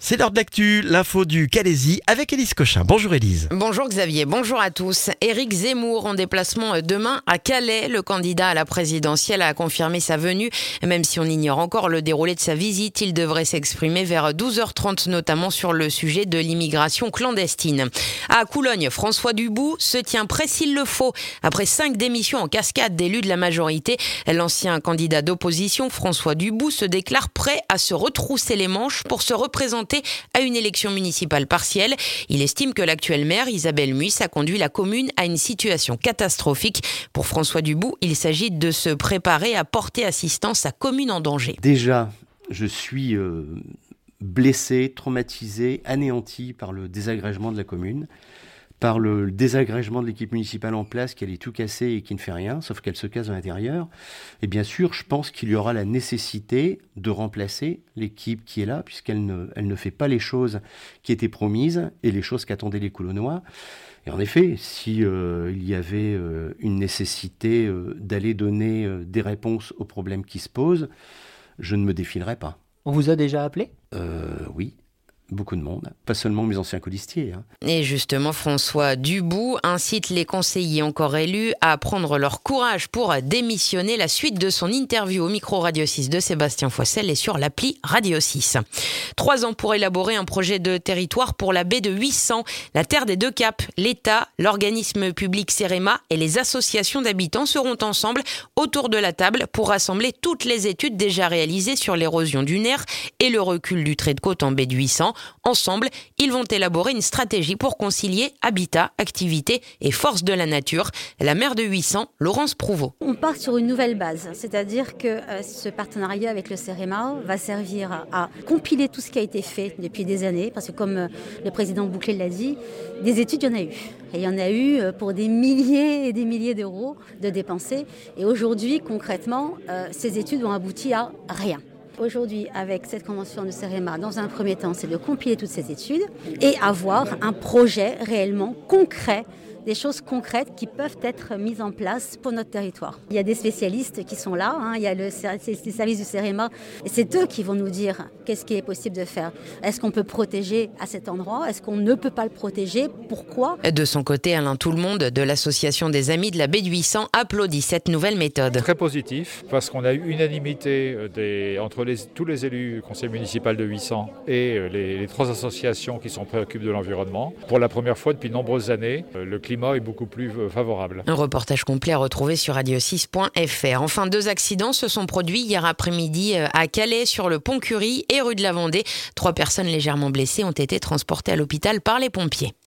C'est l'heure de l'actu, l'info du Calaisis avec Élise Cochin. Bonjour Élise. Bonjour Xavier, bonjour à tous. Éric Zemmour en déplacement demain à Calais. Le candidat à la présidentielle a confirmé sa venue. Même si on ignore encore le déroulé de sa visite, il devrait s'exprimer vers 12h30 notamment sur le sujet de l'immigration clandestine. À Coulogne, François Dubout se tient prêt s'il le faut. Après 5 démissions en cascade d'élus de la majorité, l'ancien candidat d'opposition François Dubout se déclare prêt à se retrousser les manches pour se représenter à une élection municipale partielle. Il estime que l'actuelle maire, Isabelle Muis, a conduit la commune à une situation catastrophique. Pour François Dubout, il s'agit de se préparer à porter assistance à commune en danger. Déjà, je suis blessé, traumatisé, anéanti par le désagrégement de la commune, par le désagrégement de l'équipe municipale en place, qui allait tout casser et qui ne fait rien, sauf qu'elle se casse à l'intérieur. Et bien sûr, je pense qu'il y aura la nécessité de remplacer l'équipe qui est là, puisqu'elle ne fait pas les choses qui étaient promises et les choses qu'attendaient les Coulonnois. Et en effet, si il y avait une nécessité d'aller donner des réponses aux problèmes qui se posent, je ne me défilerai pas. On vous a déjà appelé ? Oui. Beaucoup de monde, pas seulement mes anciens colistiers. Et justement, François Dubout incite les conseillers encore élus à prendre leur courage pour démissionner. La suite de son interview au micro Radio 6 de Sébastien Foissel est sur l'appli Radio 6. 3 ans pour élaborer un projet de territoire pour la baie de 800, la terre des deux caps. L'État, l'organisme public CEREMA et les associations d'habitants seront ensemble autour de la table pour rassembler toutes les études déjà réalisées sur l'érosion dunaire et le recul du trait de côte en baie de 800. Ensemble, ils vont élaborer une stratégie pour concilier habitat, activité et force de la nature. La maire de 800, Laurence Prouveau. On part sur une nouvelle base, c'est-à-dire que ce partenariat avec le CEREMA va servir à compiler tout ce qui a été fait depuis des années, parce que comme le président Bouclet l'a dit, des études, il y en a eu. Et il y en a eu pour des milliers et des milliers d'euros de dépensés. Et aujourd'hui, concrètement, ces études ont abouti à rien. Aujourd'hui, avec cette convention de CEREMA, dans un premier temps, c'est de compiler toutes ces études et avoir un projet réellement concret, des choses concrètes qui peuvent être mises en place pour notre territoire. Il y a des spécialistes qui sont là, il y a les services du CEREMA, et c'est eux qui vont nous dire qu'est-ce qui est possible de faire. Est-ce qu'on peut protéger à cet endroit ? Est-ce qu'on ne peut pas le protéger ? Pourquoi ? De son côté, Alain Tout-le-Monde de l'association des Amis de la baie de 800 applaudit cette nouvelle méthode. Très positif, parce qu'on a eu unanimité entre tous les élus du conseil municipal de 800 et les 3 associations qui sont préoccupées de l'environnement. Pour la première fois depuis de nombreuses années, le climat est beaucoup plus favorable. Un reportage complet à retrouver sur radio6.fr. Enfin, 2 accidents se sont produits hier après-midi à Calais, sur le pont Curie et rue de la Vendée. 3 personnes légèrement blessées ont été transportées à l'hôpital par les pompiers.